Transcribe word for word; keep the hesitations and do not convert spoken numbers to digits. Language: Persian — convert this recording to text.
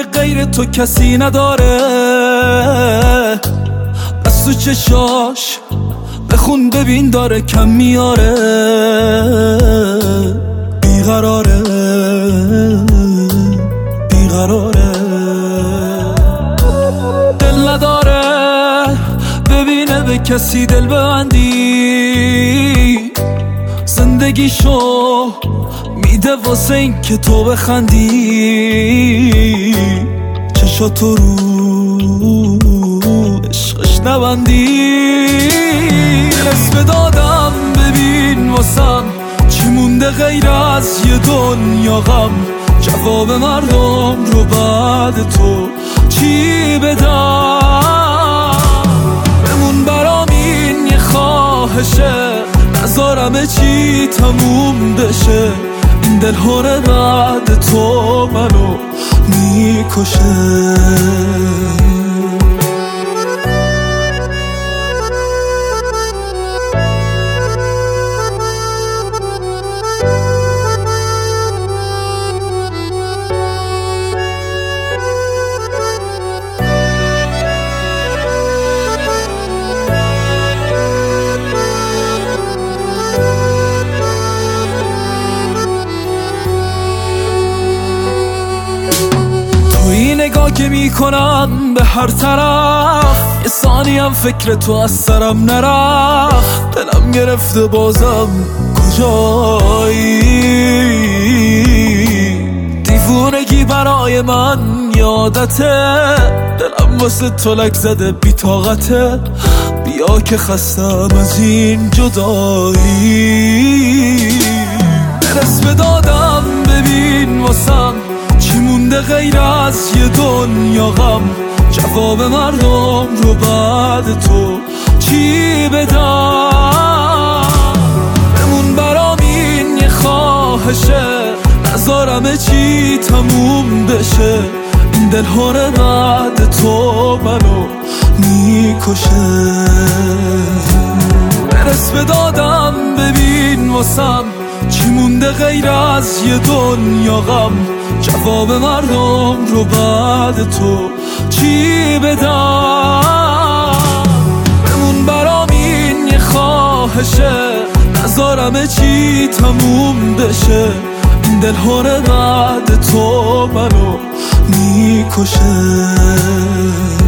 که غیر تو کسی نداره، از تو چشاش بخون ببین داره کم میاره. بیقراره بیقراره، دل نداره ببینه به کسی دل ببندی. زندگیشو میده واسه این که تو بخندی. چشاتو رو عشقش نبندی. اسم دادم ببین واسم چی مونده غیر از یه دنیا غم. جواب مردم رو بعد تو چی بدم؟ بمون برام این یه خواهشه، نذارم چی تموم بشه. این دل هره بعد تو منو میکشه. نگاه که میکنم به هر طرف، یه ثانیم فکر تو از سرم نرفت. دلم گرفته بازم کجایی؟ دیوونگی برای من یادته، دلم واسه تو لک زده بی طاقته. بیا که خستم از این جدایی. برس به دادم ببین واسم چی مونده غیر از یه دنیا غم. جواب مردم رو بعد تو چی بدم؟ بمون برام این یه خواهشه، نذارم چی تموم بشه. این دل هره بعد تو منو میکشه. برس به دادم ببین واسم چی مونده غیر از یه دنیا غم. جواب مردم رو بعد تو چی بدم؟ بمون برام این یه خواهشه، نذارم چی تموم بشه. این دل هره بعد تو منو میکشه.